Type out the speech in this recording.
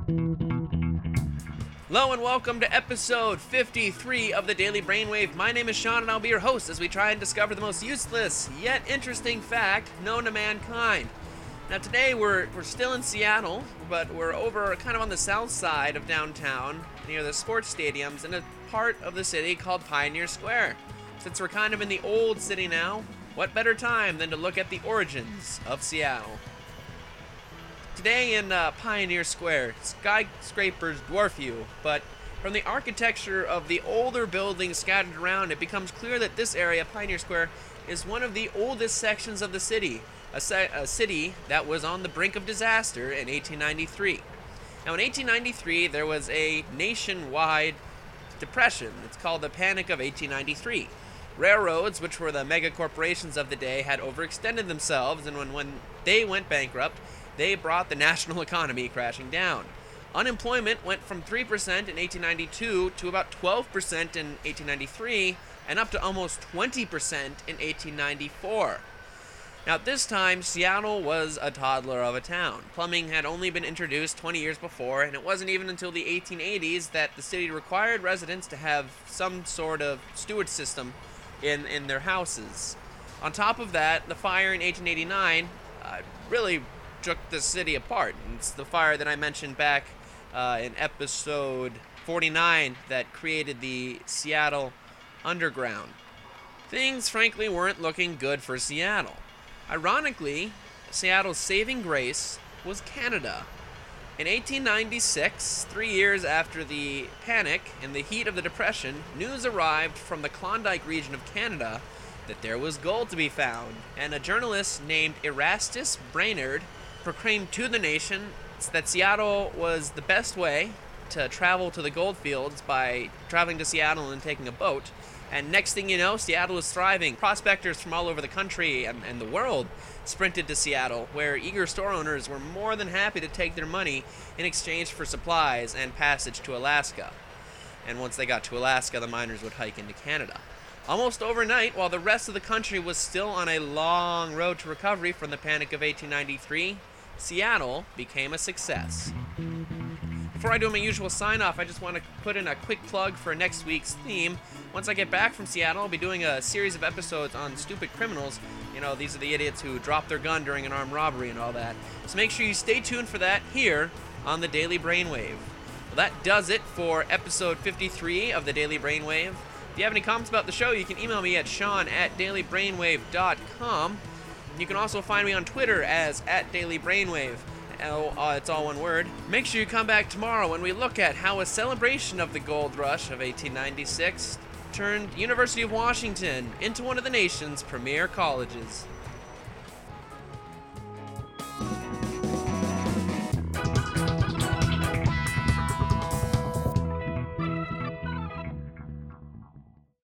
Hello and welcome to episode 53 of the Daily Brainwave. My name is Sean and I'll be your host as we try and discover the most useless yet interesting fact known to mankind. Now today we're still in Seattle, but we're over kind of on the south side of downtown near the sports stadiums in a part of the city called Pioneer Square. Since we're kind of in the old city now, what better time than to look at the origins of Seattle? Today in Pioneer Square, skyscrapers dwarf you, but from the architecture of the older buildings scattered around, it becomes clear that this area, Pioneer Square, is one of the oldest sections of the city, a city that was on the brink of disaster in 1893. Now in 1893, there was a nationwide depression. It's called the Panic of 1893. Railroads, which were the mega corporations of the day, had overextended themselves, and when they went bankrupt, they brought the national economy crashing down. Unemployment went from 3% in 1892 to about 12% in 1893 and up to almost 20% in 1894. Now at this time, Seattle was a toddler of a town. Plumbing had only been introduced 20 years before, and it wasn't even until the 1880s that the city required residents to have some sort of sewage system in their houses. On top of that, the fire in 1889 really shook the city apart. It's the fire that I mentioned back in episode 49 that created the Seattle Underground. Things, frankly, weren't looking good for Seattle. Ironically, Seattle's saving grace was Canada. In 1896, 3 years after the panic and the heat of the Depression, news arrived from the Klondike region of Canada that there was gold to be found, and a journalist named Erastus Brainerd proclaimed to the nation that Seattle was the best way to travel to the gold fields by traveling to Seattle and taking a boat. And next thing you know, Seattle was thriving. Prospectors from all over the country and the world sprinted to Seattle, where eager store owners were more than happy to take their money in exchange for supplies and passage to Alaska. And once they got to Alaska, the miners would hike into Canada. Almost overnight, while the rest of the country was still on a long road to recovery from the Panic of 1893, Seattle became a success. Before I do my usual sign-off, I just want to put in a quick plug for next week's theme. Once I get back from Seattle, I'll be doing a series of episodes on stupid criminals. You know, these are the idiots who drop their gun during an armed robbery and all that. So make sure you stay tuned for that here on the Daily Brainwave. Well, that does it for episode 53 of the Daily Brainwave. If you have any comments about the show, you can email me at sean@dailybrainwave.com. You can also find me on Twitter as @dailybrainwave. It's all one word. Make sure you come back tomorrow when we look at how a celebration of the gold rush of 1896 turned University of Washington into one of the nation's premier colleges.